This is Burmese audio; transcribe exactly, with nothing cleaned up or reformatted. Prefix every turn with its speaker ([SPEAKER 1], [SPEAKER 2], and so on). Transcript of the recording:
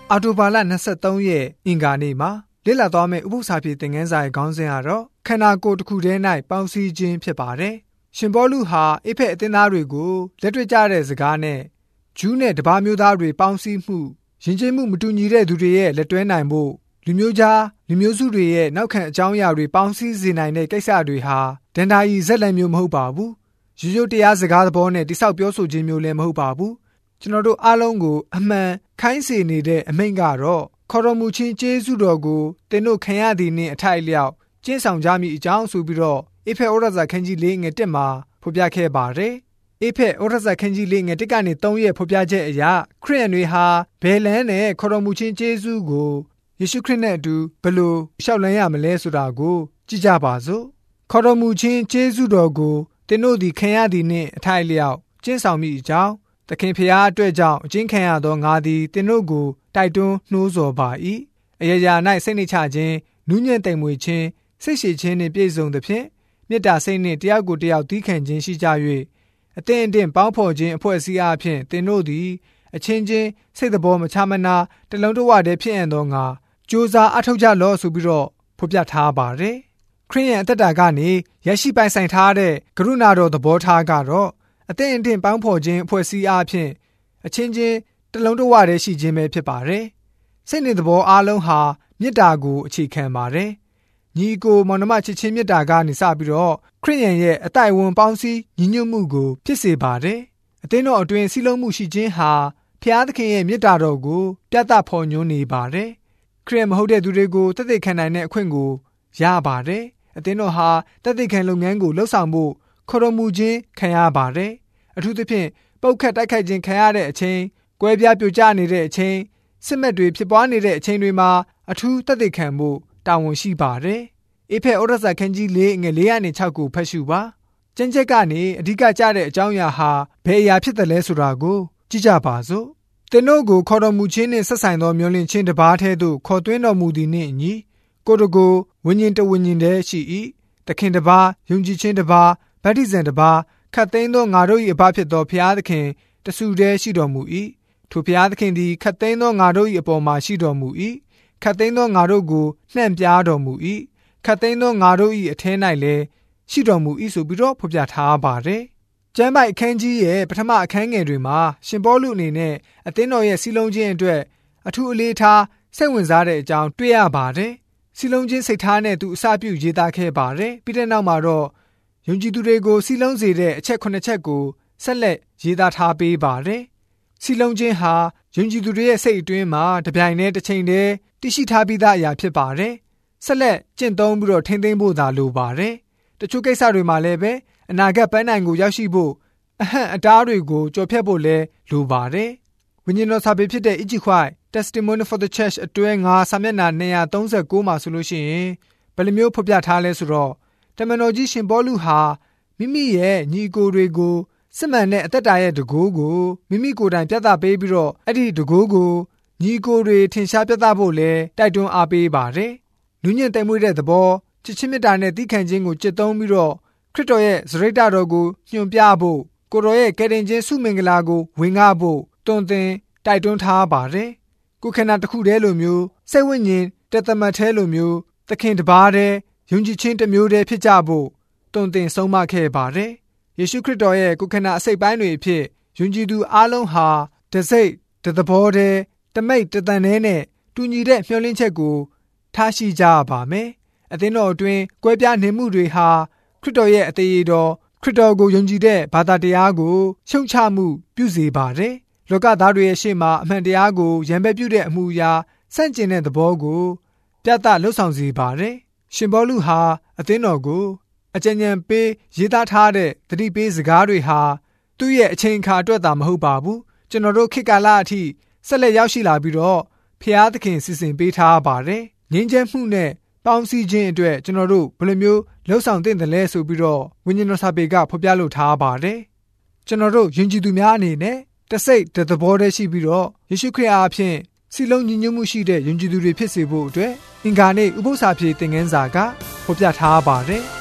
[SPEAKER 1] အာတိုဘာလ၂၃ရက်အင်္ဂါနေ့မှာလေ့လာသွားမယ့်ဥပုသ္စာပြေသင်ခန်းစာရဲ့ခေါင်းစဉ်ကတော့ခန္ဓာကိုယ်တစ်ခုတည်း၌ပေါင်းစည်းခြင်းဖြစ်ပါတယ်။ရှင်ပေါလုဟာအေဖက်အသင်းသားတွေကိုလက်တွေ့ကျတဲ့စကားနဲ့ဂျူးနဲ့တပါးမျိုးသားတွေပေါင်းစည်းမှုယဉ်ကျေးမှုမတူညီတဲ့သူတွေရဲ့လက်တွဲနိုင်ဖို့လူမျိုးကြားလူမျိုးစုတွေရဲ့နောက်ခံအကြောင်းအရာတွေပေါင်းစည်းစေနိုင်တဲ့ကိစ္စတွေဟာဒန္တာရီဇက်လန်မျိုးမဟုတ်ပါဘူး။ရိုးရိုးတရားစကားသဘောနဲ့တိဆောက်ပြောဆိုခြင်းမျိုးလည်းမဟုတ်ပါဘူး။ကျွန်တော်တို့အားလုံးကိုအမှန်ခိုင်းစေနေတဲ့အမိန့်ကတော့ခေါ်တော်မူခြင်းကျေးဇူးတော်ကိုသင်တို့ခံရသည်နှင့်အထိုက်အလျောက်ကျင့်ဆောင်ကြမည်အကြောင်းဆိုပြီးတော့အေဖက်ဩရစာခန်းကြီး၄ငယ်၁မှာဖော်ပြခဲ့ပါတယ်။အေဖက်ဩရစာခန်းကြီး၄ငယ်၁ကနေ၃ရဲ့ဖော်ပြချက်အရခရစ်ယာန်တွေဟာဘယ်လန်းနဲ့ခေါ်တော်မူခြင်းကျေးဇူးကိုယေရှုခရစ်နဲ့အတူဘယ်လိုရှောက်လန်းရမလဲဆိုတာကိုကြည့်ကြပါစို့။ခေါ်တော်မူခြင်းကျေးဇူးတော်ကိုသင်တို့သည်ခံရသည်နှင့်အထိုက်အလျောက်ကျင့်ဆောင်မည်အကြောင်းသခင်ဖျားအတွက်ကြောင့်အကျဉ်းခံရသောငါသည်သင်တို့ကိုတိုက်တွန်းနှိုးဆော်ပါ၏အရာရာ၌စိတ်နှိချခြင်းနူးညံ့တိမ်မွေ့ခြင်းစိတ်ရှည်ခြင်းနှင့်ပြည့်စုံသဖြင့်မေတ္တာစိတ်နှင့်တရားကိုယ်တရားသီးခံခြင်းရှိကြ၍အသင့်အတင့်ပေါင်းဖော်ခြင်းအဖွဲ့အစည်းအားဖြင့်သင်တို့သည်အချင်းချင်းစိတ်တော်မချမနာတလုံးတဝတည်းဖြစ်ရန်သောငါကြိုးစားအထောက်ကြလော့ဆိုပြီးတော့ဖော်ပြထားပါတယ်ခရစ်ယာန်အသက်တာကနေရရှိပိုင်ဆိုင်ထားတဲ့ကရုဏာတော်သဘောထားကတော့အသင့်အတင့်ပေါင်းဖော်ခြင်းအဖွဲ့အစည်းအားဖြင့်အချင်းချင်းတလုံးတဝတည်းရှိခြင်းပဲဖြစ်ပါတယ်စိတ်နေသဘောအားလုံးဟာမေတ္တာကိုအခြေခံပါတယ်ညီကိုမောင်နှမချစ်ချင်းမေတ္တာကနေစပြီးတော့ခရစ်ယာန်ရဲ့အတိုက်အဝန်ပေါင်းစည်းညီညွတ်မှုကိုဖြစ်စေပါတယ်အသင်းတော်အတွင်းစည်းလုံးမှုရှိခြင်းဟာဖျားသခင်ရဲ့မေတ္တာတော်ကိုပြသဖော်ညွှန်းနေပါတယ်ခရစ်ယာန်မဟုတ်တဲ့သူတွေကိုတသက်ခံနိုင်တဲ့အခွင့်ကိုရပါတယ်အသင်းတော်ဟာတသက်ခံလုပ်ငန်းကိုလှုပ်ဆောင်ဖို့ခေါ်တော်မူခြင်းခံရပါတယ်အထူးသဖြင့်ပုတ်ခတ်တိုက်ခိုက်ခြင်းခံရတဲ့အချိန်ကွဲပြားပြိုကျနေတဲ့အချိန်စစ်မက်တွေဖြစ်ပွားနေတဲ့အချိန်တွေမှာအထူးသက်သေခံမှုတာဝန်ရှိပါတယ်။အေဖက်ဩရစာခန်းကြီး၄ငယ်၄ကနေ၆ကိုဖတ်ရှုပါ။ကျမ်းချက်ကနေအဓိကကျတဲ့အကြောင်းအရာဟာဘယ်အရာဖြစ်တယ်လဲဆိုတာကိုကြည့်ကြပါစို့။သင်တို့ကိုခေါ်တော်မူခြင်းနှင့်ဆက်ဆိုင်သောမျှော်လင့်ခြင်းတစ်ပါးထဲသို့ခေါ်သွင်းတော်မူသည်နှင့်အညီကိုယ်တကိုယ်ဝိညာဉ်တဝိညာဉ်တည်းရှိ၏။သခင်တစ်ပါးယုံကြည်ခြင်းတစ်ပါးဗတ္တိဇံတစ်ပါးခတ်သိမ်းသောငါတို့၏အဘဖြစ်သောဘုရားသခင်တဆူတည်းရှိတော်မူ၏ထိုဘုရားသခင်သည်ခတ်သိမ်းသောငါတို့၏အပေါ်မှာရှိတော်မူ၏ခတ်သိမ်းသောငါတို့ကိုနှံ့ပြားတော်မူ၏ခတ်သိမ်းသောငါတို့၏အထဲ၌လည်းရှိတော်မူ၏ဆိုပြီးတော့ဖော်ပြထားပါတယ်ကျမ်းပိုက်အခန်းကြီးရဲ့ပထမအခန်းငယ်တွေမှာရှင်ပေါလုအနေနဲ့အသင်းတော်ရဲ့စီလုံးခြင်းအတွက်အထူးအလေးထားစိတ်ဝင်စားတဲ့အကြောင်းတွေ့ရပါတယ်စီလုံးခြင်းစိတ်ထားနဲ့သူအစပြုရေးသားခဲ့ပါတယ်ပြီးတဲ့နောက်မှာတော့ယုံကြည်သူတွေကိုစီလုံးစေတဲ့အချက်ခုနှစ်ချက်ကိုဆက်လက်ရေးသားထားပေးပါတယ်စီလုံးခြင်းဟာယုံကြည်သူတွေရဲ့စိတ်အတွင်းမှာတပြိုင်တည်းတစ်ချိန်တည်းတည်ရှိထားပြီးသားအရာဖြစ်ပါတယ်ဆက်လက်ကျင့်သုံးပြီးတော့ထိန်းသိမ်းဖို့သာလိုပါတယ်တချို့ကိစ္စတွေမှာလည်းပဲအနာဂတ်ပန်းနိုင်ကိုရောက်ရှိဖို့အဟန့်အတားတွေကိုကြော်ဖြတ်ဖို့လည်းလိုပါတယ်ဝိညာဉ်တော်စာပေဖြစ်တဲ့ Ichiquai Testimony for the Church အတွဲ၅စာမျက်နှာ၂၃၉မှာဆိုလို့ရှိရင်ဘယ်လိုမျိုးဖော်ပြထားလဲဆိုတော့တမန်တော်ကြီးရှင်ပေါလုဟာမိမိရဲ့ညီအကိုတွေကိုစစ်မှန်တဲ့အသက်တာရဲ့တကူကိုမိမိကိုယ်တိုင်ပြသပေးပြီးတော့အဲ့ဒီတကူကိုညီအကိုတွေထင်ရှားပြသဖို့လဲတိုက်တွန်းအားပေးပါတယ်။လူညင်တိမ်မွေ့တဲ့သဘောချစ်ချင်းမေတ္တာနဲ့သီးခံခြင်းကိုจิตသုံးပြီးတော့ခရစ်တော်ရဲ့စရိတ်တော်ကိုညွှန်ပြဖို့ကိုတော်ရဲ့ကယ်တင်ခြင်းဆုမင်္ဂလာကိုဝင်ငှဖို့တွင်တင်တိုက်တွန်းထားပါတယ်။ကိုယ်ခန္ဓာတစ်ခုတည်းလိုမျိုးစိတ်ဝိညာဉ်တသမတ်သေးလိုမျိုးသခင်တစ်ပါးတည်းယုံကြည်ခြင်းတစ်မျိုးတည်းဖြစ်ကြဖို့တွင်တင်ဆုံးမခဲ့ပါတယ်။ယေရှုခရစ်တော်ရဲ့ကိုယ်ခန္ဓာအစိတ်ပိုင်းတွေအဖြစ်ယုံကြည်သူအလုံးဟာတစိတ်တသဘောတည်းတမိတ်တသန်နဲ့နဲ့တူညီတဲ့မျှော်လင့်ချက်ကိုထားရှိကြပါမယ်။အသင်းတော်အတွင်းကွဲပြားနေမှုတွေဟာခရစ်တော်ရဲ့အသေးတော်ခရစ်တော်ကိုယုံကြည်တဲ့ဘာသာတရားကိုရှုံချမှုပြုစေပါတယ်။လောကသားတွေရဲ့ရှေ့မှာအမှန်တရားကိုရန်ဘက်ပြုတဲ့အမှုအရာဆန့်ကျင်တဲ့သဘောကိုပြသလှုပ်ဆောင်စေပါတယ်။ရှင်ပေါလုဟာအသင်းတော်ကိုအကြံဉာဏ်ပေးရေးသားထားတဲ့သတိပေးစကားတွေဟာသူ့ရဲ့အချိန်အခါအတွက်သာမဟုတ်ပါဘူးကျွန်တော်တို့ခေတ်ကာလအထိဆက်လက်ရောက်ရှိလာပြီးတော့ဖျားသခင်စီစဉ်ပေးထားပါတယ်ငြိမ်းချမ်းမှုနဲ့ပေါင်းစည်းခြင်းအတွက်ကျွန်တော်တို့ဘယ်လိုမျိုးလှုပ်ဆောင်သင့်တယ်လဲဆိုပြီးတော့ဝိညာဉ်တော်စာပေကဖော်ပြလိုထားပါတယ်ကျွန်တော်တို့ယဉ်ကျေးသူများအနေနဲ့တစိတ်တသဘောတည်းရှိပြီးတော့ယေရှုခရစ်အားဖြင့်စီလုံးညီညွတ်မှုရှိတဲ့ယဉ်ကျေးသူတွေဖြစ်စေဖို့အတွက်အင်္ဂါနေ့ဥပုသ္စာပြေသင်ခန်းစာကဖော်ပြထားပါတယ်